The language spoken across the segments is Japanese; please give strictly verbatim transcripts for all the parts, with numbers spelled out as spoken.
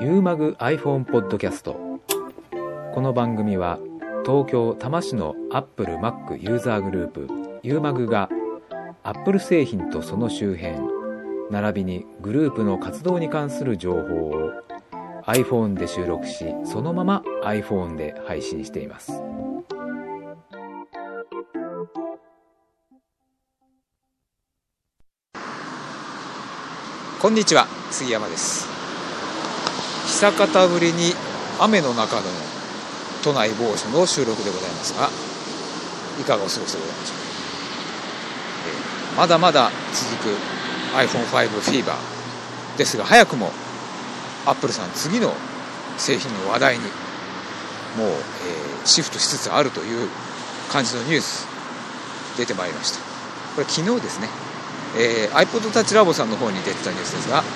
ユーマグ iPhone ポッドキャスト。この番組は東京多摩市の Apple Mac ユーザーグループユーマグが Apple 製品とその周辺並びにグループの活動に関する情報を iPhone で収録し、そのまま iPhone で配信しています。 こんにちは、杉山です。久方ぶりに雨の中の都内某所の収録でございますが、いかがお過ごしでございましょうか。えー、まだまだ続く アイフォンファイブ フィーバーですが、早くも Apple さん次の製品の話題にもう、えー、シフトしつつあるという感じのニュース出てまいりました。これ昨日ですね、えー、iPod Touch Labo さんの方に出てたニュースですが、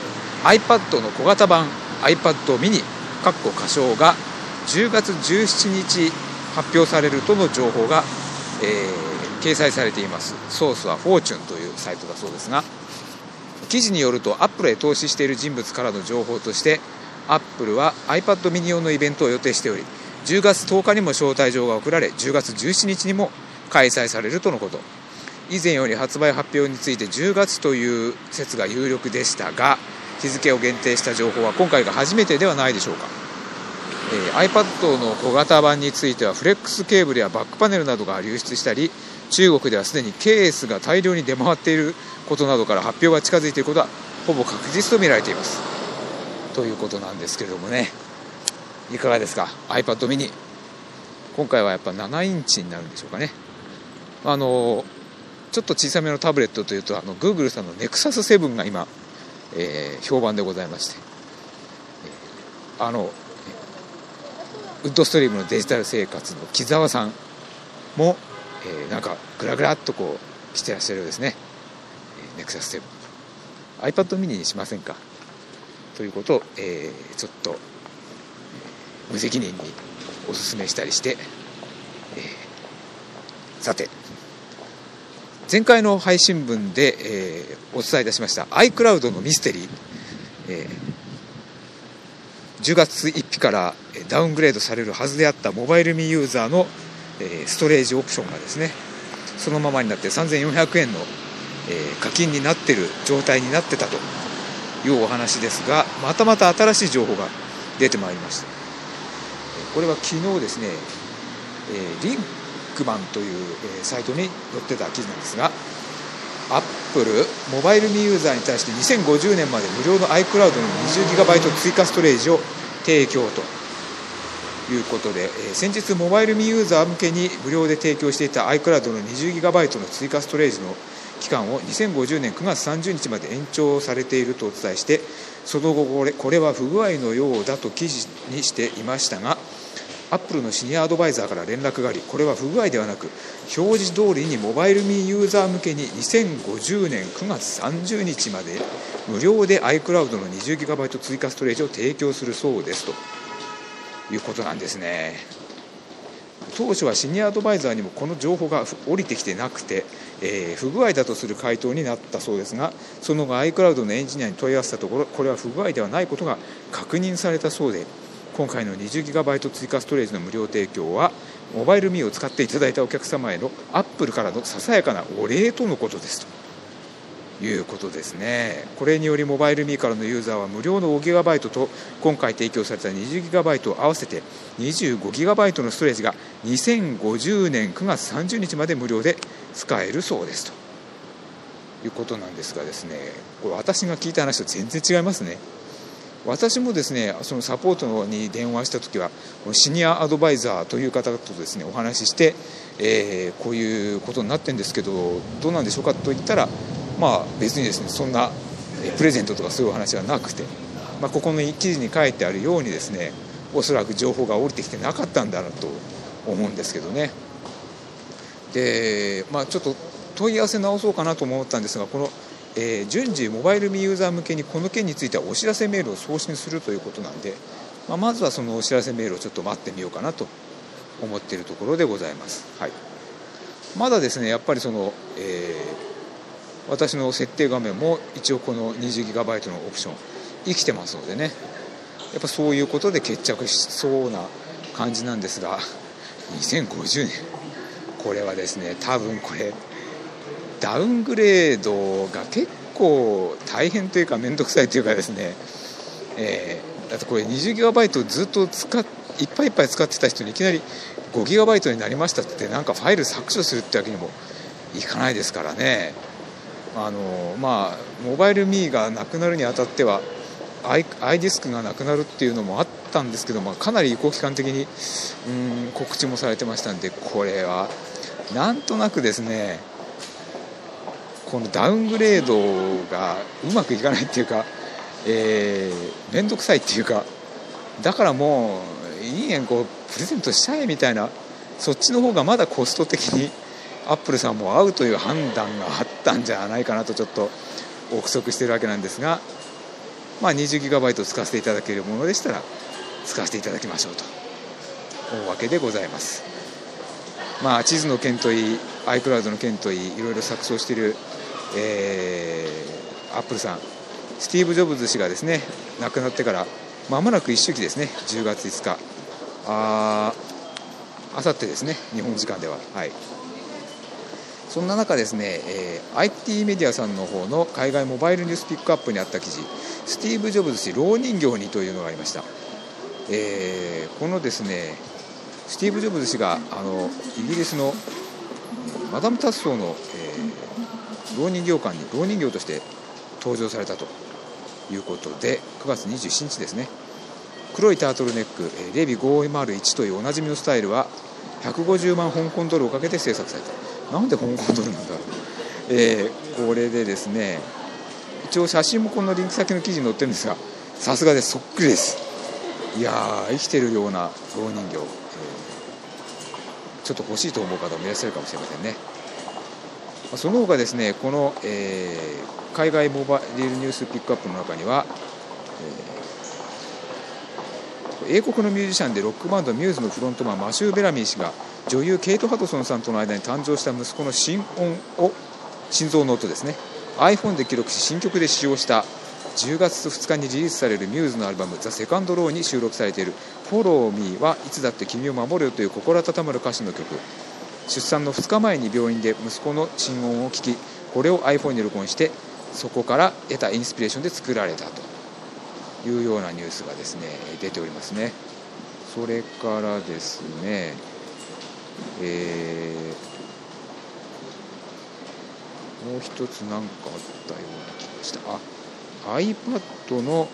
iPad の小型版 iPad mini かっこ仮称がじゅうがつじゅうしちにち発表されるとの情報が、えー、掲載されています。ソースは Fortune というサイトだそうですが、記事によると Apple へ投資している人物からの情報として、 Apple は iPad mini 用のイベントを予定しており、じゅうがつとおかにも招待状が送られ、じゅうがつじゅうしちにちにも開催されるとのこと。以前より発売発表についてじゅうがつという説が有力でしたが、日付を限定した情報は今回が初めてではないでしょうか。えー、iPad の小型版についてはフレックスケーブルやバックパネルなどが流出したり、中国ではすでにケースが大量に出回っていることなどから発表が近づいていることはほぼ確実と見られていますということなんですけれどもね、いかがですか iPad mini。 今回はやっぱななインチになるんでしょうかね。あのちょっと小さめのタブレットというと、あの Google さんの ネクサスセブン が今、えー、評判でございまして、あのウッドストリームのデジタル生活の木澤さんも、えー、なんかグラグラっとこう来てらっしゃるようですね。えー、ネクサスセブン iPad mini にしませんかということを、えー、ちょっと、えー、無責任にお勧めしたりして、えー、さて前回の配信分で、えー、お伝えいたしました iCloud のミステリー、えー、じゅうがつついたちからダウングレードされるはずであったモバイルミユーザーの、えー、ストレージオプションがですね、そのままになってさんぜんよんひゃくえんの、えー、課金になっている状態になってたというお話ですが、またまた新しい情報が出てまいりました。これは昨日ですね、えー、リンクマンという、えー、サイトに載ってた記事なんですが、アップルモバイルミユーザーに対してにせんごじゅうねんまで無料の iCloud の にじゅうギガバイト 追加ストレージを提供ということで、えー、先日モバイルミユーザー向けに無料で提供していた iCloud の にじゅうギガバイト の追加ストレージの期間をにせんごじゅうねんくがつさんじゅうにちまで延長されているとお伝えして、その後これ、これは不具合のようだと記事にしていましたが、アップルのシニアアドバイザーから連絡があり、これは不具合ではなく表示通りにモバイルミユーザー向けににせんごじゅうねんくがつさんじゅうにちまで無料で iCloud の にじゅうギガバイト 追加ストレージを提供するそうですということなんですね。当初はシニアアドバイザーにもこの情報が降りてきてなくて、えー、不具合だとする回答になったそうですが、その後 iCloud のエンジニアに問い合わせたところ、これは不具合ではないことが確認されたそうで、今回の にじゅうギガバイト 追加ストレージの無料提供はモバイルミーを使っていただいたお客様へのアップルからのささやかなお礼とのことですということですね。これによりモバイルミーからのユーザーは無料のごギガバイトと今回提供された にじゅうギガバイト を合わせて にじゅうごギガバイト のストレージがにせんごじゅうねんくがつさんじゅうにちまで無料で使えるそうですということなんですがですね、これ私が聞いた話と全然違いますね。私もですね、そのサポートに電話したときはシニアアドバイザーという方とですねお話しして、えー、こういうことになってるんですけどどうなんでしょうかと言ったら、まあ別にですねそんなプレゼントとかそういう話はなくて、まあ、ここの記事に書いてあるようにですね、おそらく情報が降りてきてなかったんだろうと思うんですけどね。で、まあちょっと問い合わせ直そうかなと思ったんですが、このえー、順次モバイルミユーザー向けにこの件についてはお知らせメールを送信するということなんで、まあ、まずはそのお知らせメールをちょっと待ってみようかなと思っているところでございます。はい、まだですねやっぱりその、えー、私の設定画面も一応この にじゅうギガバイト のオプション生きてますのでね、 やっぱそういうことで決着しそうな感じなんですが、にせんごじゅうねん、これはですね、多分これダウングレードが結構大変というか面倒くさいというかですね、えー、だってこれ にじゅうギガバイト ずっと使っいっぱいいっぱい使ってた人にいきなり ごギガバイト になりましたってなんかファイル削除するってわけにもいかないですからね。あのまあモバイルミーがなくなるにあたってはアイ、アイディスクがなくなるっていうのもあったんですけど、まあ、かなり移行期間的にうん告知もされてましたんで、これはなんとなくですね、このダウングレードがうまくいかないっていうか、えー、めんどくさいっていうか、だからもういい円こうプレゼントしちゃえみたいな、そっちの方がまだコスト的にアップルさんも合うという判断があったんじゃないかなとちょっと憶測しているわけなんですが、まあ、にじゅうギガバイト 使わせていただけるものでしたら使わせていただきましょうと思うわけでございます。まあ、地図の件といい iCloud の件といいいろいろ錯綜している、えー、アップルさん、スティーブ・ジョブズ氏がですね亡くなってからまもなく一周期ですね、じゅうがついつか、ああさってですね、日本時間では、はい、そんな中ですね、えー、アイティー メディアさんの方の海外モバイルニュースピックアップにあった記事、スティーブ・ジョブズ氏蝋人形にというのがありました。えー、このですねスティーブ・ジョブズ氏があのイギリスのマダム・タッソーの、えー、蝋人形館に蝋人形として登場されたということで、くがつにじゅうしちにちですね。黒いタートルネックレビごーまるいちというおなじみのスタイルはひゃくごじゅうまん香港ドルをかけて制作された。なんで香港ドルなんだろう、えー、これでですね、一応写真もこのリンク先の記事に載ってるんですが、さすがです、そっくりです。いやー、生きてるような蝋人形、えー、ちょっと欲しいと思う方もいらっしゃるかもしれませんね。その他ですね、この、えー、海外モバイルニュースピックアップの中には、えー、英国のミュージシャンでロックバンドミューズのフロントマンマシュー・ベラミー氏が女優ケイト・ハドソンさんとの間に誕生した息子の心音を心臓の音ですね iPhone で記録し新曲で使用したじゅうがつふつかにリリースされるミューズのアルバムザ・セカンドローに収録されている Follow Me はいつだって君を守るよという心温まる歌詞の曲。出産のふつかまえに病院で息子の心音を聞き、これを iPhone に録音してそこから得たインスピレーションで作られたというようなニュースがですね出ておりますね。それからですね、えー、もう一つ何かあったような気がした。あ、iPad の、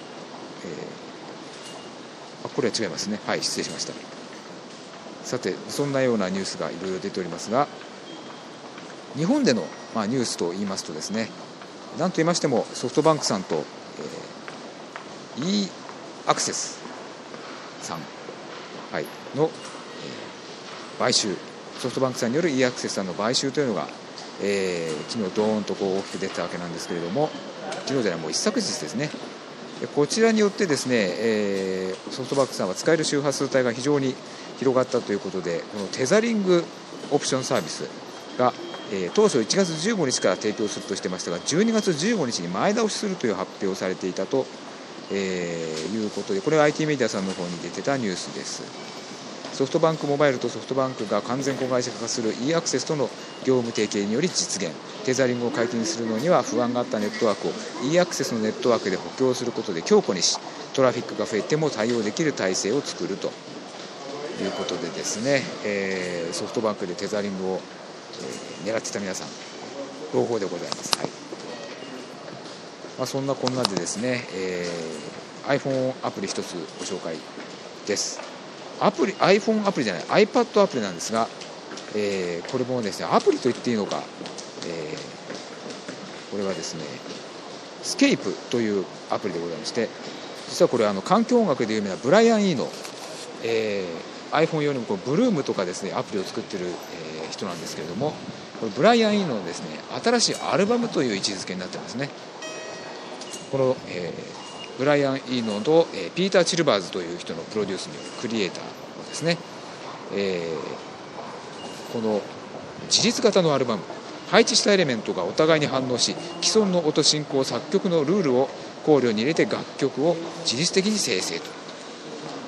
えー、あこれは違いますね。はい、失礼しました。さて、そんなようなニュースがいろいろ出ておりますが、日本での、まあ、ニュースといいますとですね、何と言いましてもソフトバンクさんと、えー、e アクセスさん、はい、の、えー、買収、ソフトバンクさんによる e アクセスさんの買収というのが、えー、昨日ドーンとこう大きく出たわけなんですけれども、昨日じゃないもう一昨日ですね。こちらによってですね、えー、ソフトバンクさんは使える周波数帯が非常に広がったということで、このテザリングオプションサービスが、えー、当初いちがつじゅうごにちから提供するとしてましたが、じゅうにがつじゅうごにちに前倒しするという発表をされていたと、えー、いうことで、これは アイティー メディアさんの方に出てたニュースです。ソフトバンクモバイルとソフトバンクが完全子会社化する e アクセスとの業務提携により実現。テザリングを解禁するのには不安があったネットワークを e アクセスのネットワークで補強することで強固にし、トラフィックが増えても対応できる体制を作るということでですね、えー、ソフトバンクでテザリングを、えー、狙ってた皆さん朗報でございます。はい、まあ、そんなこんなでですね、えー、iPhone アプリ一つご紹介です。アプリ iPhone アプリじゃない iPad アプリなんですが、えー、これもですねアプリと言っていいのか、えー、これはですねスケープというアプリでございまして、実はこれあの環境音楽で有名なブライアン・イーノ、えー、iPhone 用にもこうブルームとかですねアプリを作っている、えー、人なんですけれども、これブライアン・イーノのですね新しいアルバムという位置づけになってますね。この、えーブライアン・イーノと、えー、ピーター・チルバーズという人のプロデュースによるクリエイターのですね、えー、この自立型のアルバム、配置したエレメントがお互いに反応し、既存の音進行作曲のルールを考慮に入れて楽曲を自律的に生成と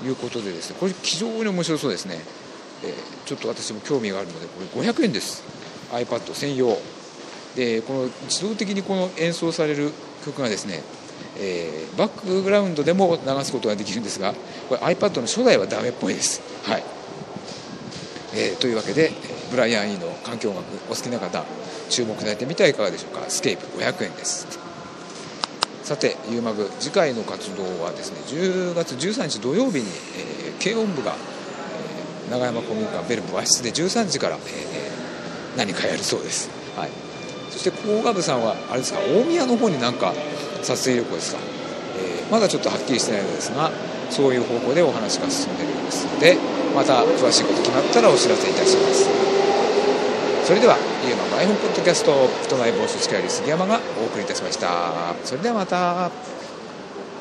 いうことでですね、これ非常に面白そうですね。えー、ちょっと私も興味があるので、これごひゃくえんです。 iPad 専用で、この自動的にこの演奏される曲がですね、えー、バックグラウンドでも流すことができるんですが、これ iPad の初代はダメっぽいです。はい、えー、というわけでブライアン・イーの環境音楽お好きな方注目されてみてはいかがでしょうか。スケープごひゃくえんです。さてユーマグ次回の活動はですね、じゅうがつじゅうさんにち土曜日に、えー、軽音部が、えー、長山公民館ベル部和室でじゅうさんじから、えー、何かやるそうです。はい、そして工学部さんはあれですか、大宮の方になんか撮影旅行ですか、えー、まだちょっとはっきりしてないのですが、そういう方向でお話が進んでいるようですので、また詳しいこと決まったらお知らせいたします。それではユーマグ iPhone ポッドキャスト都内防止司会より杉山がお送りいたしました。それではまた。